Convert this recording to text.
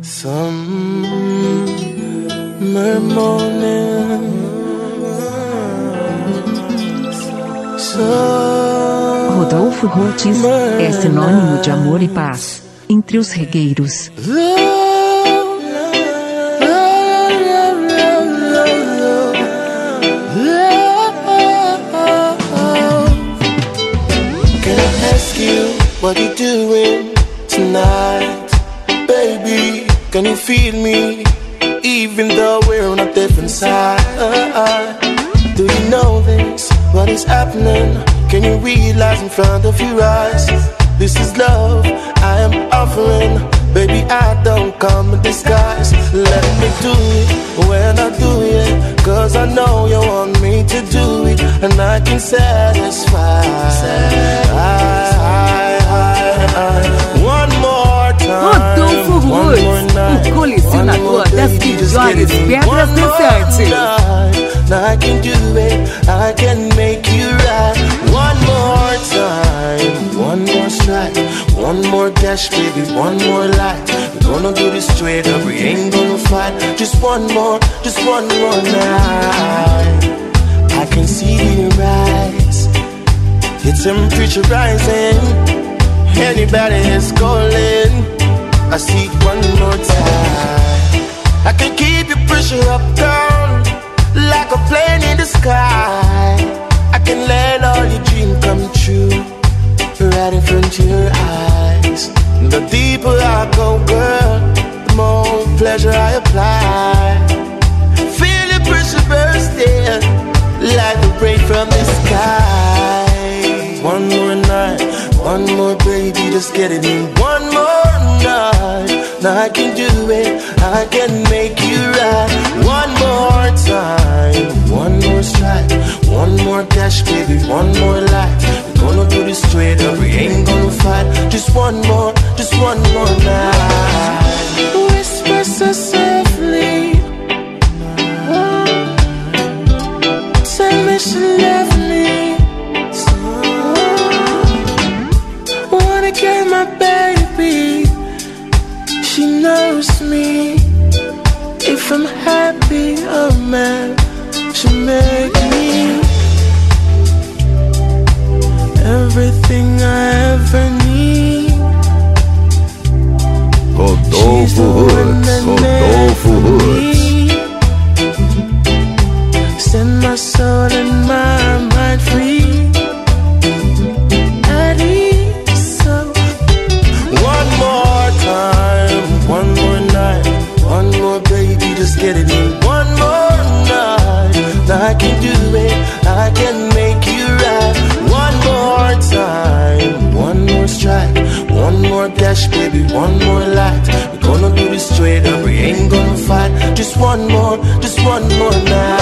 Summer morning, Rodolfo Rotes é sinônimo de amor e paz entre os regueiros. Can I ask you what you doing tonight, baby? Can you feel me, even though we're on a different side? Do you know this? What is happening? Can you realize in front of your eyes? This is love I am offering. Baby, I don't come in disguise. Let me do it when I do it, 'cause I know you want me to do it, and I can satisfy. One more time. Rodolfo Ruiz, o colecionador das melhores pedras dançantes. Now I can do it, I can make you right. One more time, one more strike, one more dash, baby, one more light. We're gonna do this straight up, we ain't gonna fight. Just one more night. I can see your eyes, your temperature rising. Anybody is calling. I see one more time. I can keep your pressure up, down, like a plane in the sky. I can let all your dreams come true, right in front of your eyes. The deeper I go, girl, the more pleasure I apply. Feel the pressure bursting, like the rain from the sky. One more night, one more baby, just get it in. One more night, now I can do it, I can make you right. One more time, one more strike, one more dash, baby, one more light. We're gonna do this straight up, we ain't gonna fight. Just one more night. Whisper so softly, tell me she love me. Wanna get my baby, she knows me. If I'm happy or mad, she make me everything I ever need. Rodolfo Ruiz. Set my soul and my mind free. At ease, so one more time, one more night, one more baby, just get it in. One more night, now I can do it, I can make you right. One more time, one more strike, one more dash, baby, one more light. We're gonna do this straight up, we ain't gonna fight. Just one more night.